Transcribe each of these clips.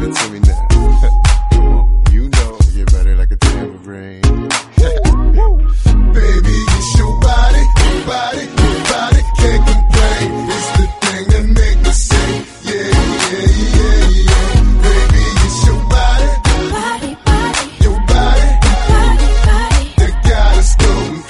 it to me now. Come on, you know, get better like a tambourine. Baby, it's your body, your body, your body, can't complain. It's the thing that make me say, yeah, yeah, yeah, yeah. Baby, it's your body, Body, body, your body, body, body. that got us going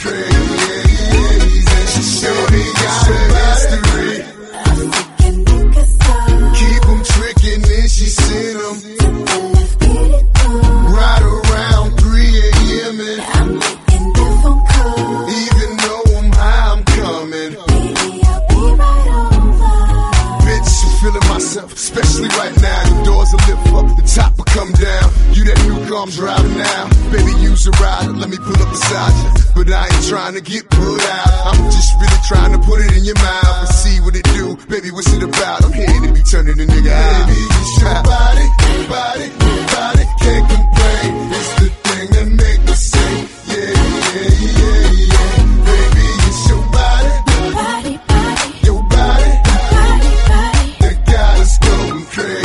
crazy. She surely got a mystery. African niggas are Keep them tricking and she sent them let's get it on. right around 3 a.m. and I'm making the phone call. even though I'm high, I'm coming. Baby, I'll be right over. Bitch, I'm feeling myself, especially right now. The doors will lift up, the top will come down. You that new car I'm driving now. Baby, use a rider, let me pull up beside you. But I ain't trying to get put out. I'm just really trying to put it in your mouth and see what it do. Baby, what's it about? I'm here to be turning the nigga out. Baby, it's your body, your body, your body, can't complain. It's the thing that make me say, yeah, yeah, yeah, yeah. Baby, it's your body, Body, body, your body, body, body. that got us going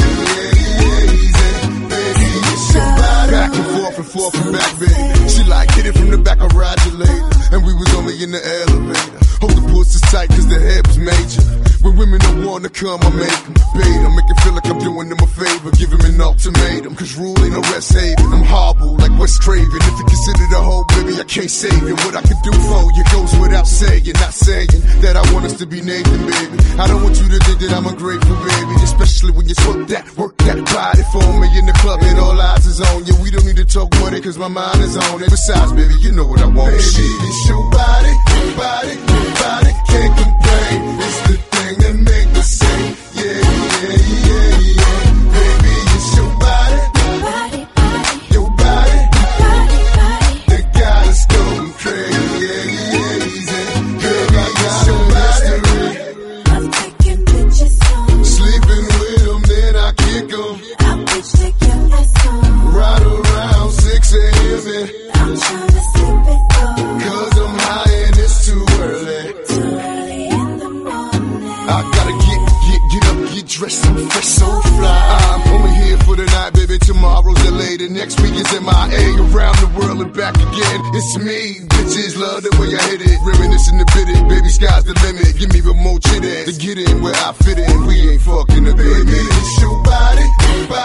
crazy. Baby, it's your body. Back and forth and back, baby. She like hit it from the back, I ride you later. And we was only in the elevator. Hope the puss is tight cause the head was major. When women don't wanna come, I make them bait them. Make it feel like I'm doing them a favor. Give them an ultimatum, cause rule ain't no rest haven. I'm horrible like Wes Craven. If you consider the whole, baby, I can't save you. What I can do for you goes without saying. Not saying that I want us to be Nathan, baby. I don't want you to think that I'm ungrateful, baby. Especially when you work that body for me in the club and all eyes is on you. We don't need to talk money cause my mind is on it. Besides, baby, you know what I want. Baby, it's your body, your body, your body, can't complain. It's the thing that make me say, yeah, yeah, yeah, yeah. Baby, it's your body, Body, body, your body, body, body. that got us going crazy. Girl, I got a mystery. I'm taking bitches home. Sleeping with them, then I kick them. I'll bitch take your ass home. Right around 6 a.m. and I'm tryna sleep it though. cause I'm high and it's too early. Too early in the morning. I gotta get up, get dressed, I'm fresh, so fly. I'm only here for the night, baby. Tomorrow's LA, the next week is MIA. Around the world and back again. It's me, bitches love the way I hit it. Reminiscing the bit it, baby, sky's the limit. Give me the more chit to get in where I fit in. We ain't fucking a baby. It's your body, your body.